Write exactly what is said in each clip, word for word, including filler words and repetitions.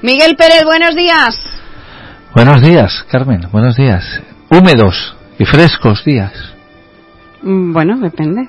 Miguel Pérez, buenos días. Buenos días, Carmen, buenos días. Húmedos y frescos días. Bueno, depende.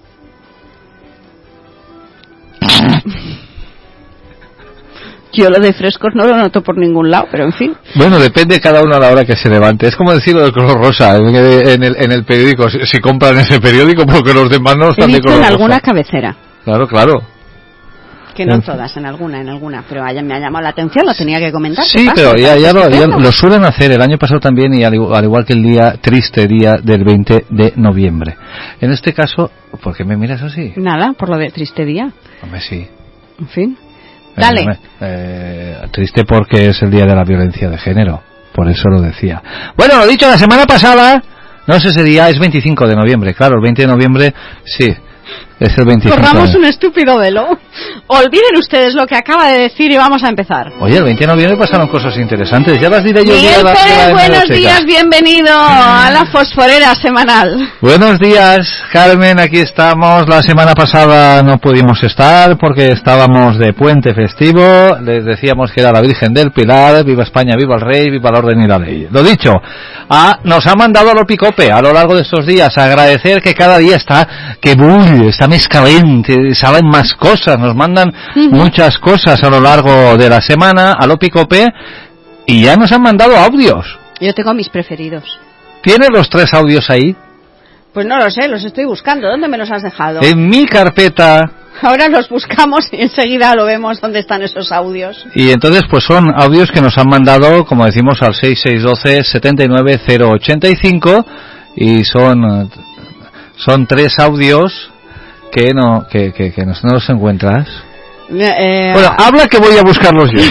Yo lo de frescos no lo noto por ningún lado, pero en fin. Bueno, depende cada uno a la hora que se levante. Es como decir lo del color rosa en el, en el periódico. Si, si compran ese periódico, porque los demás no están de color rosa. En alguna cabecera. Claro, claro. Que no en todas, en alguna, en alguna. Pero me ha llamado la atención, lo tenía que comentar. Sí, pero ya, ya, lo, ya lo suelen hacer el año pasado también, y al igual, al igual que el día triste, día del veinte de noviembre. En este caso, ¿por qué me miras así? Nada, por lo de triste día. Hombre, sí. En fin. Dale. Eh, eh, triste porque es el día de la violencia de género, por eso lo decía. Bueno, lo dicho, la semana pasada, no sé ese día, es veinticinco de noviembre, claro, el veinte de noviembre, sí, es el veinticinco. Corramos un estúpido velo. Olviden ustedes lo que acaba de decir y vamos a empezar. Oye, el veinte de noviembre pasaron cosas interesantes, ya las diré yo. Miguel Pérez, buenos días, bienvenido a la Fosforera semanal. Buenos días, Carmen, aquí estamos. La semana pasada no pudimos estar porque estábamos de puente festivo. Les decíamos que era la Virgen del Pilar, viva España, viva el Rey, viva el orden y la ley. Lo dicho, a, nos ha mandado a lo picope a lo largo de estos días, a agradecer que cada día está, que bulle, está más caliente, saben más cosas, nos mandan uh-huh. muchas cosas a lo largo de la semana a lo picope, y ya nos han mandado audios. Yo tengo mis preferidos. ¿Tienes los tres audios ahí? Pues no lo sé, los estoy buscando. ¿Dónde me los has dejado? En mi carpeta. Ahora los buscamos y enseguida lo vemos dónde están esos audios. Y entonces pues son audios que nos han mandado, como decimos, al seis seis uno dos, siete nueve cero ocho cinco, y son son tres audios que no que que, que no, no los encuentras. Eh, bueno, habla que voy a buscarlos yo.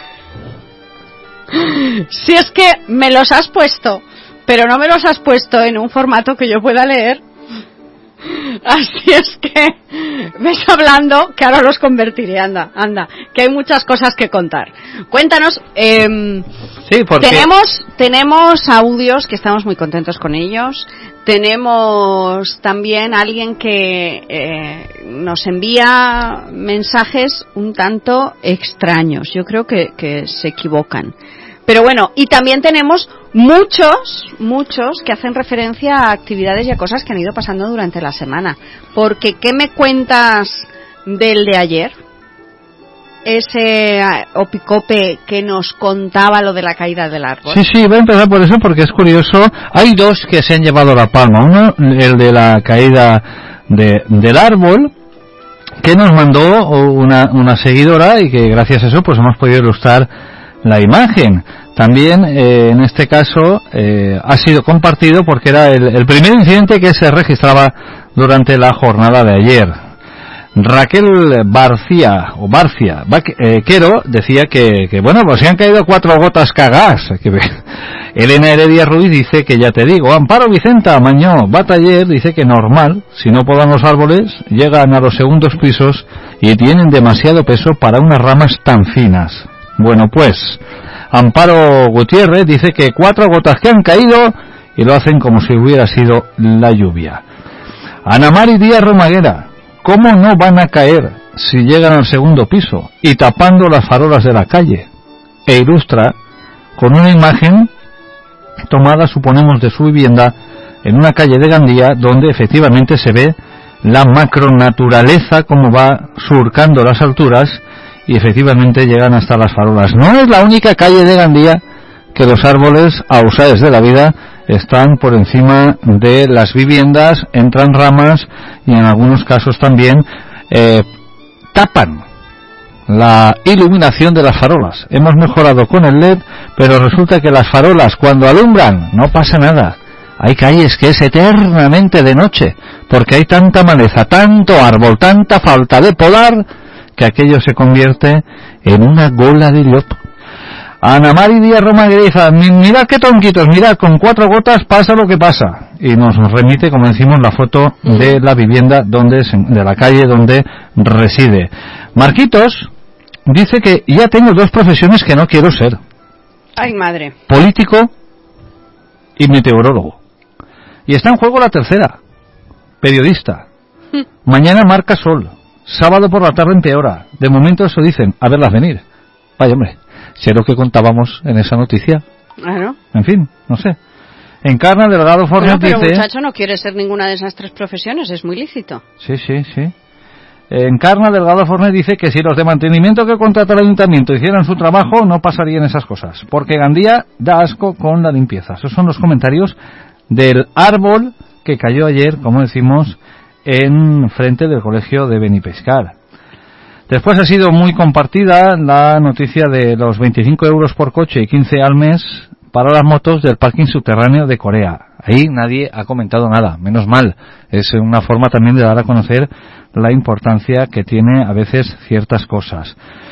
Si es que me los has puesto, pero no me los has puesto en un formato que yo pueda leer. Así es que ves hablando que ahora los convertiré. Anda, anda, que hay muchas cosas que contar. Cuéntanos. Eh, sí, porque tenemos tenemos audios que estamos muy contentos con ellos. Tenemos también alguien que eh, nos envía mensajes un tanto extraños. Yo creo que, que se equivocan. Pero bueno, y también tenemos muchos, muchos que hacen referencia a actividades y a cosas que han ido pasando durante la semana. Porque, ¿qué me cuentas del de ayer? Ese opicope que nos contaba lo de la caída del árbol. Sí, sí, voy a empezar por eso porque es curioso. Hay dos que se han llevado la palma. Uno, el de la caída de, del árbol, que nos mandó una, una seguidora, y que gracias a eso pues hemos podido ilustrar la imagen. También eh, en este caso eh, ha sido compartido porque era el, el primer incidente que se registraba durante la jornada de ayer. Raquel Barcía o Barcia Quero decía que, que bueno, pues se han caído cuatro gotas cagás. Elena Heredia Ruiz dice que ya te digo. Amparo Vicenta Mañó Bataller dice que normal, si no podan los árboles, llegan a los segundos pisos y tienen demasiado peso para unas ramas tan finas. Bueno, pues Amparo Gutiérrez dice que cuatro gotas que han caído y lo hacen como si hubiera sido la lluvia. Ana Mari Díaz Romaguera, ¿cómo no van a caer si llegan al segundo piso y tapando las farolas de la calle? E ilustra con una imagen tomada, suponemos, de su vivienda en una calle de Gandía, donde efectivamente se ve la macronaturaleza como va surcando las alturas y efectivamente llegan hasta las farolas. No es la única calle de Gandía que los árboles, ausaes de la vida, están por encima de las viviendas, entran ramas y en algunos casos también eh, tapan la iluminación de las farolas. Hemos mejorado con el L E D, pero resulta que las farolas cuando alumbran no pasa nada. Hay calles que es eternamente de noche, porque hay tanta maleza, tanto árbol, tanta falta de podar, que aquello se convierte en una gola de llop. Ana Mari Díaz Romagueriza, mirad qué tonquitos, mirad, con cuatro gotas pasa lo que pasa. Y nos remite, como decimos, la foto de la vivienda, donde de la calle donde reside. Marquitos dice que ya tengo dos profesiones que no quiero ser. Ay, madre. Político y meteorólogo. Y está en juego la tercera, periodista. Mañana marca sol, sábado por la tarde empeora. De momento eso dicen, a verlas venir. Vaya hombre, sé lo que contábamos en esa noticia. Claro. En fin, no sé. Encarna Delgado Fornet bueno, pero dice... muchacho no quiere ser ninguna de esas tres profesiones, es muy lícito. Sí, sí, sí. Encarna Delgado Fornet dice que si los de mantenimiento que contrata el ayuntamiento hicieran su trabajo, no pasarían esas cosas. Porque Gandía da asco con la limpieza. Esos son los comentarios del árbol que cayó ayer, como decimos, en frente del colegio de Benipescar. Después ha sido muy compartida la noticia de los veinticinco euros por coche y quince al mes para las motos del parking subterráneo de Corea. Ahí nadie ha comentado nada, menos mal. Es una forma también de dar a conocer la importancia que tiene a veces ciertas cosas.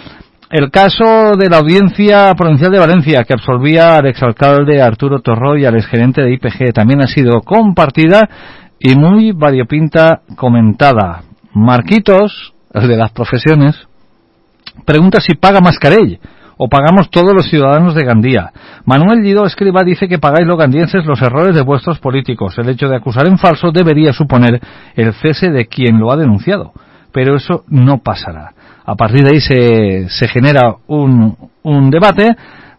El caso de la Audiencia Provincial de Valencia, que absolvía al exalcalde Arturo Torró y al exgerente de I P G, también ha sido compartida y muy variopinta comentada. Marquitos, el de las profesiones, pregunta si paga Mascarell o pagamos todos los ciudadanos de Gandía. Manuel Guido Escriba dice que pagáis los gandienses los errores de vuestros políticos. El hecho de acusar en falso debería suponer el cese de quien lo ha denunciado, pero eso no pasará. A partir de ahí se, se genera un, un debate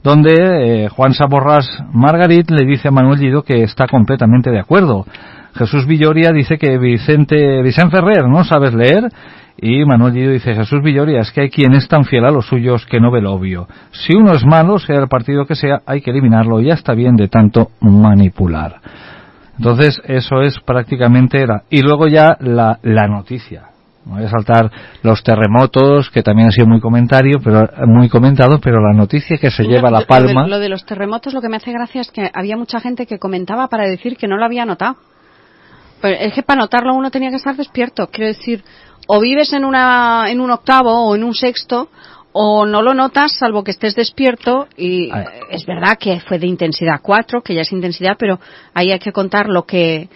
donde eh, Juan Saborras Margarit le dice a Manuel Guido que está completamente de acuerdo. Jesús Villoria dice que Vicente, Vicente Ferrer, ¿no sabes leer? Y Manuel Guido dice, Jesús Villoria, es que hay quien es tan fiel a los suyos que no ve lo obvio. Si uno es malo, sea el partido que sea, hay que eliminarlo, ya está bien de tanto manipular. Entonces, eso es prácticamente la... Y luego ya la, la noticia. No voy a saltar los terremotos, que también ha sido muy comentario, pero muy comentado, pero la noticia que se no, lleva la palma... Lo de, lo de los terremotos, lo que me hace gracia es que había mucha gente que comentaba para decir que no lo había notado. Pero es que para notarlo uno tenía que estar despierto. Quiero decir, o vives en una en un octavo o en un sexto, o no lo notas salvo que estés despierto. Y Ay. es verdad que fue de intensidad cuatro, que ya es intensidad, pero ahí hay que contar lo que...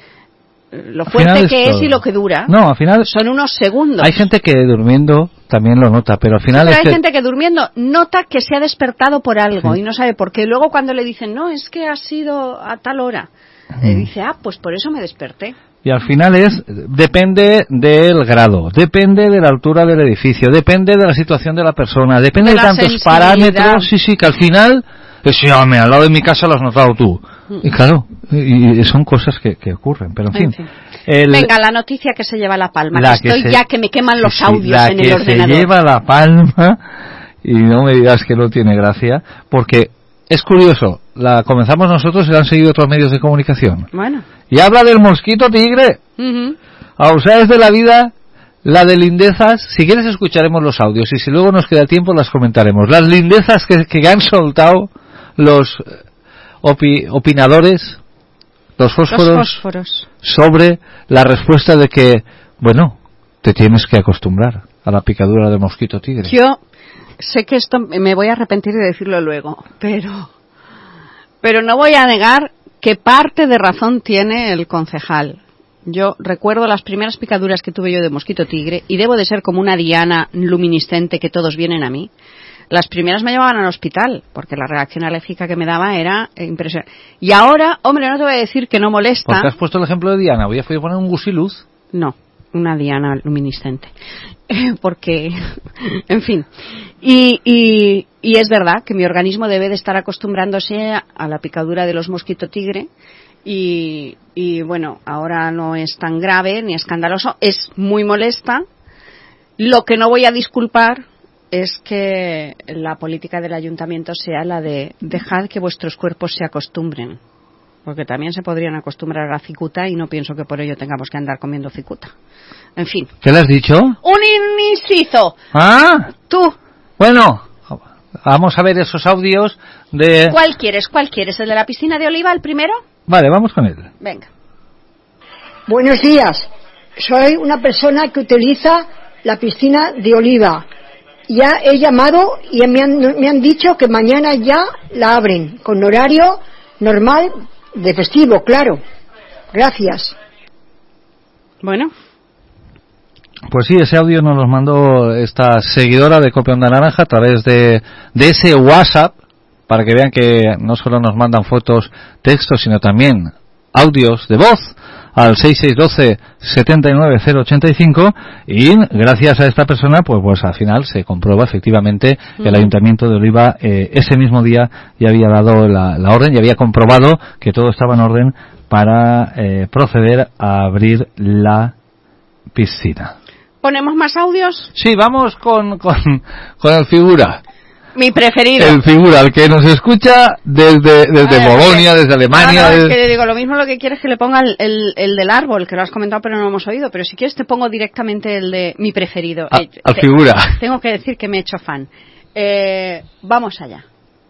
lo fuerte que es, es y lo que dura. No, al final son unos segundos. Hay gente que durmiendo también lo nota, pero al final sí, pero es hay que... gente que durmiendo nota que se ha despertado por algo sí. y no sabe por qué. Luego cuando le dicen, no, es que ha sido a tal hora, mm. le dice, ah, pues por eso me desperté. Y al final es, depende del grado, depende de la altura del edificio, depende de la situación de la persona, depende de, de tantos parámetros, sí, sí, que al final, sí, hombre, al lado de mi casa lo has notado tú. Y claro, y, y son cosas que, que ocurren, pero en fin. En fin. El, Venga, la noticia que se lleva la palma, la que estoy que se, ya que me queman los sí, audios en el ordenador. La que se lleva la palma, y no me digas que no tiene gracia, porque es curioso, la comenzamos nosotros y la han seguido otros medios de comunicación. Bueno. Y habla del mosquito tigre. Uh-huh. A ustedes de la vida, la de lindezas, si quieres escucharemos los audios y si luego nos queda tiempo las comentaremos. Las lindezas que, que han soltado los opi, opinadores, los fósforos, los fósforos, sobre la respuesta de que, bueno, te tienes que acostumbrar a la picadura del mosquito tigre. Yo sé que esto me voy a arrepentir de decirlo luego, pero, pero no voy a negar que parte de razón tiene el concejal. Yo recuerdo las primeras picaduras que tuve yo de mosquito tigre, y debo de ser como una diana luminiscente que todos vienen a mí. Las primeras me llevaban al hospital, porque la reacción alérgica que me daba era impresionante. Y ahora, hombre, no te voy a decir que no molesta. ¿Por qué has puesto el ejemplo de diana? ¿Voy a poner un gusiluz? No, una diana luminiscente. Porque, en fin. Y, y, y es verdad que mi organismo debe de estar acostumbrándose a la picadura de los mosquito tigre. Y, y bueno, ahora no es tan grave ni escandaloso. Es muy molesta. Lo que no voy a disculpar es que la política del ayuntamiento sea la de dejad que vuestros cuerpos se acostumbren, porque también se podrían acostumbrar a la cicuta y no pienso que por ello tengamos que andar comiendo cicuta. En fin. ¿Qué le has dicho? ¡Un inciso! Ah. Tú. Bueno, vamos a ver esos audios de... ¿Cuál quieres? ¿Cuál quieres? ¿El de la piscina de Oliva, el primero? Vale, vamos con él. Venga. Buenos días. Soy una persona que utiliza la piscina de Oliva. Ya he llamado y me han, me han dicho que mañana ya la abren, con horario normal de festivo, claro. Gracias. Bueno. Pues sí, ese audio nos lo mandó esta seguidora de Copia Onda Naranja a través de, de ese WhatsApp, para que vean que no solo nos mandan fotos, textos, sino también audios de voz al seis seis uno dos siete nueve cero ocho cinco y gracias a esta persona pues pues al final se comprueba efectivamente uh-huh. el Ayuntamiento de Oliva eh, ese mismo día ya había dado la, la orden y había comprobado que todo estaba en orden para eh, proceder a abrir la piscina. ¿Ponemos más audios? Sí, vamos con, con, con el figura. Mi preferido. El figura, el que nos escucha desde desde Bolonia, desde Alemania. No, no, desde... es que le digo, lo mismo lo que quieres que le ponga el, el, el del árbol, que lo has comentado pero no lo hemos oído, pero si quieres te pongo directamente el de mi preferido. A, eh, al te, figura. Tengo que decir que me he hecho fan. Eh, vamos allá.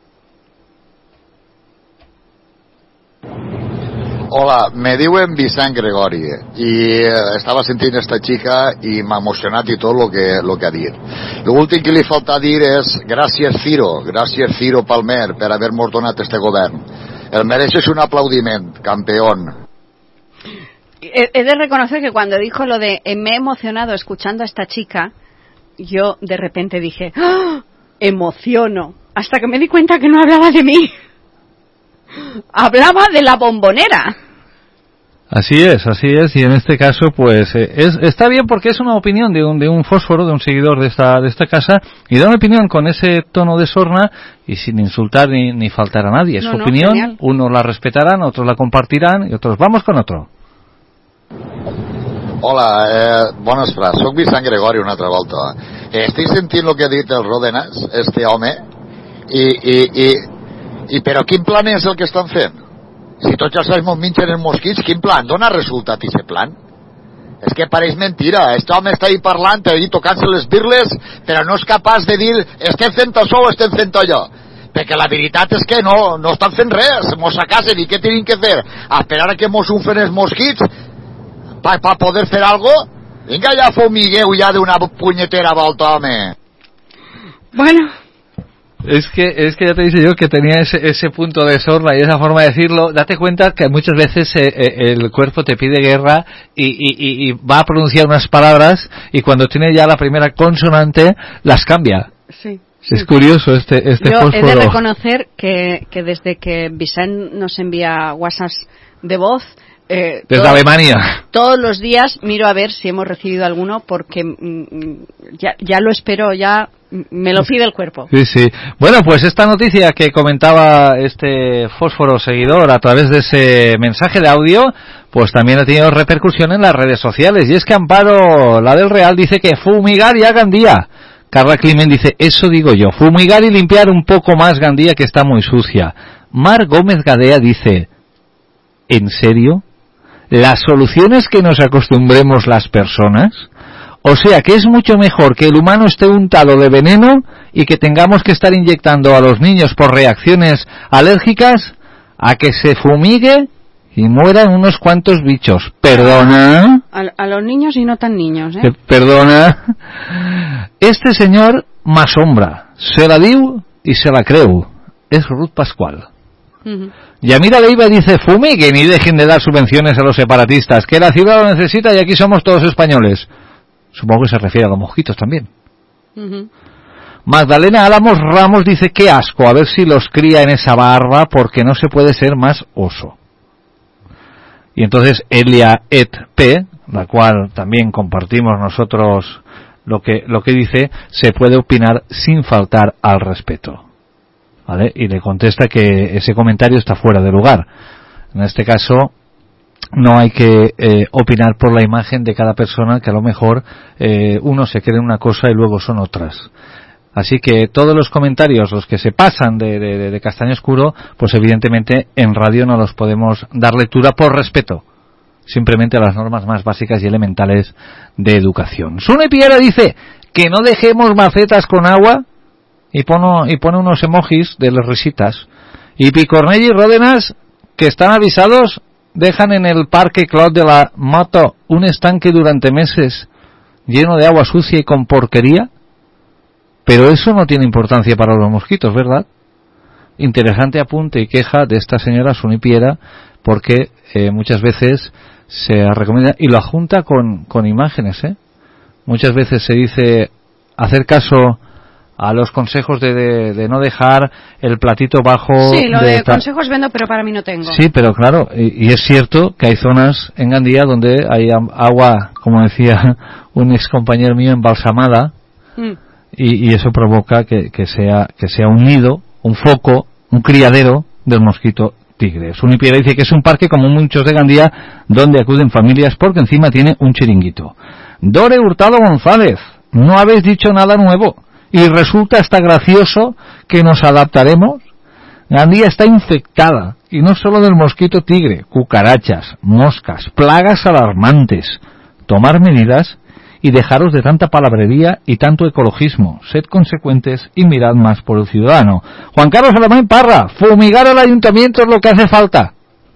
Hola, me diuen Vicent Gregori i eh, estava sentint esta xica i m'ha emocionat i tot el que, lo que ha dit. L'últim que li falta dir és gràcies Ciro, gràcies Ciro Palmer per haver-nos donat este govern. El mereixes un aplaudiment, campeón. He, he de reconocer que cuando dijo lo de eh, me he emocionado escuchando a esta chica, yo de repente dije, ¡oh! Emociono, hasta que me di cuenta que no hablaba de mí. Hablaba de la Bombonera. Así es, así es, y en este caso pues eh, es, está bien porque es una opinión de un de un fósforo, de un seguidor de esta de esta casa, y da una opinión con ese tono de sorna y sin insultar ni, ni faltar a nadie. Es no, su no, opinión, genial. Unos la respetarán, otros la compartirán y otros vamos con otro. Hola, eh, bones frases. Soc Vicent Gregori una altra volta. Eh, estic sentint el que ha dit el Ródenas, este home, i, i, i, i però quin plan és el que estan fent? Si tots els anys ens mengen els mosquits, quin plan? Dona resultat aquest plan? És que pareix mentira. Este home està ahí parlant, ahí tocant-se les birles, però no és capaç de dir estem fent això o estem fent allò. Perquè la veritat és que no, no estan fent res. Mos a casa, i què tenim que fer? A esperar a que mos unfen els mosquits per pa poder fer algo? Vinga, ja fumigueu ja d'una punyetera volta, home. Bueno... Es que, es que ya te dice yo que tenía ese, ese punto de sorna y esa forma de decirlo. Date cuenta que muchas veces eh, eh, el cuerpo te pide guerra y, y, y va a pronunciar unas palabras y cuando tiene ya la primera consonante las cambia. Sí. Sí. Es curioso este, este yo fósforo. He de reconocer que, que desde que Vicent nos envía WhatsApps de voz, Eh, desde todo, Alemania. Todos los días miro a ver si hemos recibido alguno porque mm, ya, ya lo espero, ya me lo pide el cuerpo. Sí, sí. Bueno, pues esta noticia que comentaba este fósforo seguidor a través de ese mensaje de audio, pues también ha tenido repercusión en las redes sociales. Y es que Amparo, la del Real, dice que fumigar ya Gandía. Carla Climent dice, eso digo yo, fumigar y limpiar un poco más Gandía que está muy sucia. Mar Gómez Gadea dice, ¿en serio? ¿La solución es que nos acostumbremos las personas? O sea, que es mucho mejor que el humano esté untado de veneno y que tengamos que estar inyectando a los niños por reacciones alérgicas a que se fumigue y mueran unos cuantos bichos. ¿Perdona? A, a los niños y no tan niños, ¿eh? ¿Perdona? Este señor m'assombra. Se la diu y se la creu. Es Ruth Pascual. Uh-huh. Yamira Leiva dice, fumiguen y dejen de dar subvenciones a los separatistas, que la ciudad lo necesita y aquí somos todos españoles. Supongo que se refiere a los mosquitos también. Uh-huh. Magdalena Álamos Ramos dice, qué asco, a ver si los cría en esa barba porque no se puede ser más oso. Y entonces Elia Et P, la cual también compartimos nosotros lo que, lo que dice, se puede opinar sin faltar al respeto. ¿Vale? Y le contesta que ese comentario está fuera de lugar. En este caso, no hay que eh, opinar por la imagen de cada persona, que a lo mejor eh, uno se cree una cosa y luego son otras. Así que todos los comentarios, los que se pasan de, de, de castaño oscuro, pues evidentemente en radio no los podemos dar lectura por respeto. Simplemente a las normas más básicas y elementales de educación. Sune Piera dice que no dejemos macetas con agua y pone, y pone unos emojis de las risitas. Y Picornell y Ródenas, que están avisados, dejan en el Parque Clot de la Moto un estanque durante meses lleno de agua sucia y con porquería. Pero eso no tiene importancia para los mosquitos, ¿verdad? Interesante apunte y queja de esta señora Suni Piera, porque eh, muchas veces se recomienda, y lo adjunta con, con imágenes, ¿eh? Muchas veces se dice hacer caso a los consejos de, de, de no dejar el platito bajo. Sí, lo de, de consejos vendo, pero para mí no tengo. Sí, pero claro, y, y es cierto que hay zonas en Gandía donde hay agua, como decía un ex compañero mío, embalsamada, mm. y, y eso provoca que, que sea que sea un nido, un foco, un criadero del mosquito tigre. Sunipiera dice que es un parque como muchos de Gandía donde acuden familias porque encima tiene un chiringuito. Dore Hurtado González, no habéis dicho nada nuevo y resulta hasta gracioso que nos adaptaremos. Gandía está infectada y no solo del mosquito tigre, cucarachas, moscas, plagas alarmantes. Tomar medidas y dejaros de tanta palabrería y tanto ecologismo. Sed consecuentes y mirad más por el ciudadano. Juan Carlos Alemán Parra, fumigar al ayuntamiento es lo que hace falta.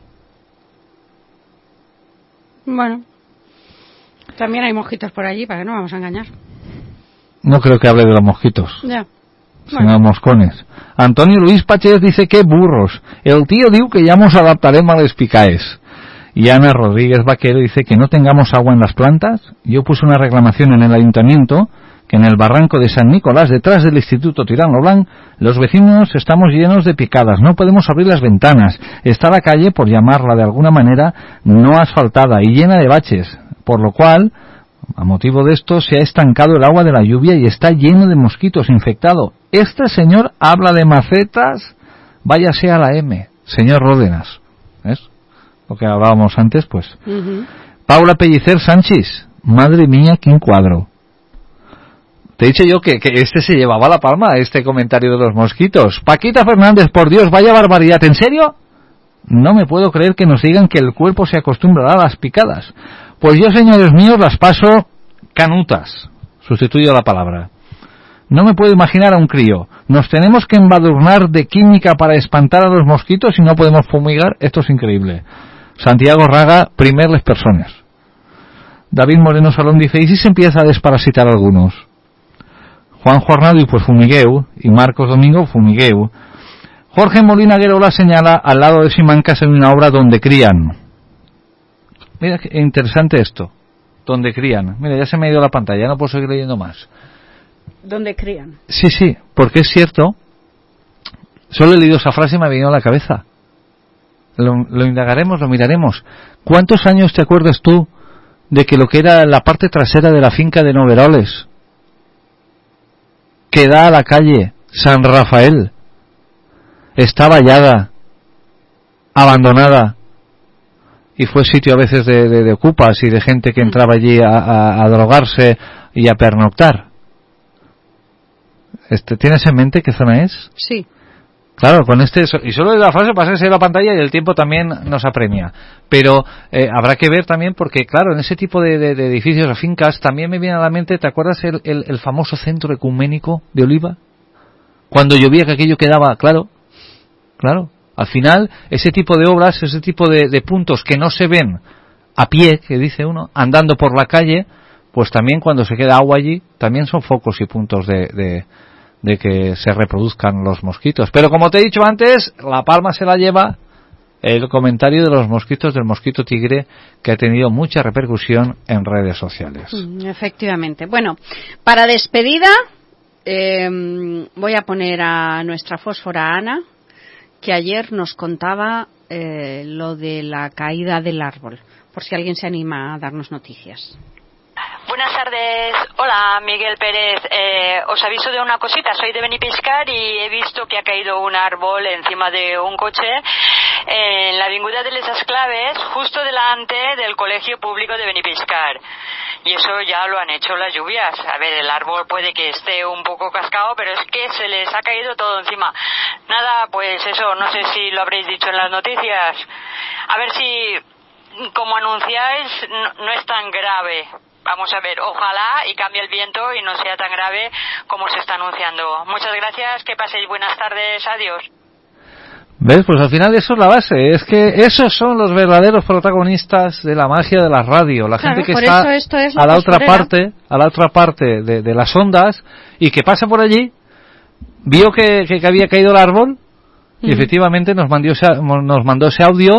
Bueno, también hay mosquitos por allí, para que no vamos a engañar. No creo que hable de los mosquitos. Ya. Sino bueno. Moscones. Antonio Luis Pachés dice que burros. El tío diu que ya nos adaptaremos a les picaes. Y Ana Rodríguez Vaquero dice que no tengamos agua en las plantas. Yo puse una reclamación en el ayuntamiento que en el barranco de San Nicolás, detrás del Instituto Tirano Blanc, los vecinos estamos llenos de picadas, no podemos abrir las ventanas. Está la calle, por llamarla de alguna manera, no asfaltada y llena de baches, por lo cual, a motivo de esto, se ha estancado el agua de la lluvia y está lleno de mosquitos infectados. Este señor habla de macetas, váyase a la M, señor Ródenas. ¿Ves? Lo que hablábamos antes, pues. Uh-huh. Paula Pellicer Sánchez, madre mía, qué cuadro. Te he dicho yo que, que este se llevaba la palma, este comentario de los mosquitos. Paquita Fernández, por Dios, vaya barbaridad, ¿en serio? No me puedo creer que nos digan que el cuerpo se acostumbrará a las picadas. Pues yo, señores míos, las paso canutas. Sustituyo la palabra. No me puedo imaginar a un crío. Nos tenemos que embadurnar de química para espantar a los mosquitos y no podemos fumigar. Esto es increíble. Santiago Raga, primer les personas. David Moreno Salón dice, ¿y si se empieza a desparasitar algunos? Juan Jornado, y pues fumigueu. Y Marcos Domingo, fumigueu. Jorge Molina Guerola señala, al lado de Simancas en una obra donde crían. Mira qué interesante esto. Donde crían. Mira, ya se me ha ido la pantalla, no puedo seguir leyendo más. ¿Dónde crían? Sí, sí, porque es cierto. Solo he leído esa frase y me ha venido a la cabeza. Lo, lo indagaremos, lo miraremos. ¿Cuántos años te acuerdas tú de que lo que era la parte trasera de la finca de Noveroles, que da a la calle San Rafael, está vallada, abandonada, y fue sitio a veces de, de, de ocupas y de gente que entraba allí a, a, a drogarse y a pernoctar? Este, ¿Tienes en mente qué zona es? Sí. Claro, con este, y solo de la frase pasarse la pantalla y el tiempo también nos apremia. Pero eh, habrá que ver también porque, claro, en ese tipo de, de, de edificios o fincas también me viene a la mente, ¿te acuerdas el, el, el famoso centro ecuménico de Oliva? Cuando llovía que aquello quedaba, claro, claro. Al final, ese tipo de obras, ese tipo de, de puntos que no se ven a pie, que dice uno, andando por la calle, pues también cuando se queda agua allí, también son focos y puntos de... de de que se reproduzcan los mosquitos. Pero como te he dicho antes, la palma se la lleva el comentario de los mosquitos del mosquito tigre, que ha tenido mucha repercusión en redes sociales. Efectivamente. Bueno, para despedida eh, voy a poner a nuestra fósfora Ana, que ayer nos contaba eh, lo de la caída del árbol, por si alguien se anima a darnos noticias. Buenas tardes. Hola, Miguel Pérez. Eh, os aviso de una cosita. Soy de Benipixcar y he visto que ha caído un árbol encima de un coche en la avinguda de Les Esclaves, justo delante del Colegio Público de Benipixcar. Y eso ya lo han hecho las lluvias. A ver, el árbol puede que esté un poco cascado, pero es que se les ha caído todo encima. Nada, pues eso, no sé si lo habréis dicho en las noticias. A ver si, como anunciáis, no, no es tan grave. Vamos a ver, ojalá y cambie el viento y no sea tan grave como se está anunciando. Muchas gracias, que paséis buenas tardes, adiós. ¿Ves? Pues al final eso es la base, es que esos son los verdaderos protagonistas de la magia de la radio, la claro, gente que por está eso esto es la a la otra posturera. parte, a la otra parte de, de las ondas y que pasa por allí, vio que, que, que había caído el árbol y mm. efectivamente nos mandó ese, nos mandó ese audio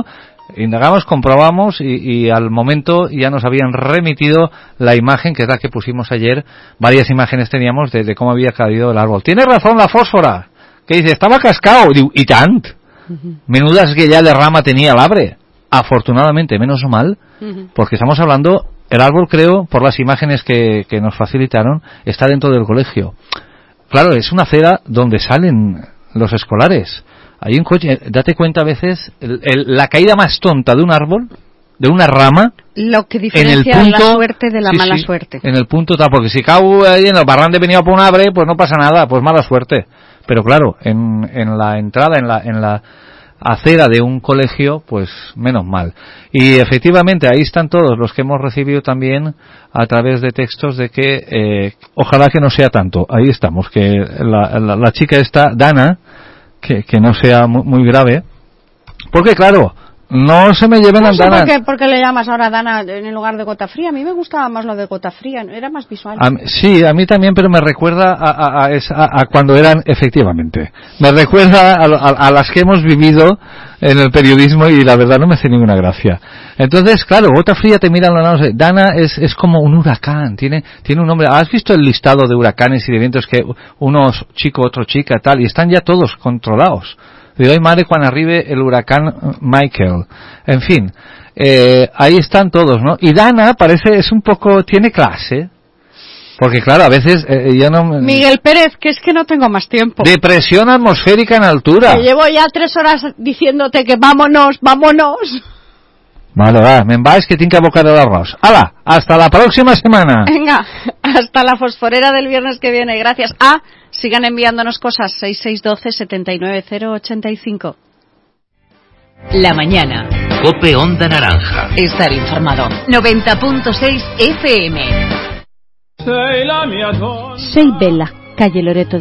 Indagamos, comprobamos y, y al momento ya nos habían remitido la imagen, que es la que pusimos ayer. Varias imágenes teníamos de, de cómo había caído el árbol. Tiene razón la fósfora, que dice, estaba cascado. Diu, y tant. Uh-huh. Menudas que ya de rama tenía el arbre. Afortunadamente, menos mal, uh-huh. porque estamos hablando, el árbol, creo, por las imágenes que, que nos facilitaron, está dentro del colegio. Claro, es una acera donde salen los escolares. Hay un coche, date cuenta a veces, el, el, la caída más tonta de un árbol, de una rama, lo que diferencia en el punto, la suerte de la sí, mala sí, suerte. En el punto tal, porque si cau ahí en el barran de venido por un arbre, pues no pasa nada, pues mala suerte. Pero claro, en, en la entrada, en la, en la acera de un colegio, pues menos mal. Y efectivamente ahí están todos los que hemos recibido también a través de textos de que eh, ojalá que no sea tanto. Ahí estamos, que la, la, la chica esta, Dana, que, que no sea muy, muy grave, porque claro, no se me lleven no a sé Dana. por qué, por qué le llamas ahora Dana en el lugar de Gota Fría. A mí me gustaba más lo de Gota Fría, era más visual. A, sí, a mí también, pero me recuerda a, a, a, esa, a cuando eran, efectivamente, me recuerda a, a, a las que hemos vivido en el periodismo y la verdad no me hace ninguna gracia. Entonces, claro, Gota Fría te miran los lados. Dana es, es como un huracán, tiene, tiene un nombre. ¿Has visto el listado de huracanes y de vientos que unos chico, otro chica, tal, y están ya todos controlados? De hoy madre cuando arribe el huracán Michael. En fin, eh, ahí están todos, ¿no? Y Dana parece, es un poco, tiene clase. Porque claro, a veces eh, yo no... Miguel Pérez, que es que no tengo más tiempo. Depresión atmosférica en altura. Que llevo ya tres horas diciéndote que vámonos, vámonos. Vale, va, me'n vaig que tinc que abocar el arroz. ¡Hala! ¡Hasta la próxima semana! Venga, hasta la fosforera del viernes que viene. Gracias. Ah, sigan enviándonos cosas. seis seis uno dos, siete nueve cero, ocho cinco. La mañana. Cope Onda Naranja. Estar informado. noventa punto seis F M. Soy Bella, calle Loreto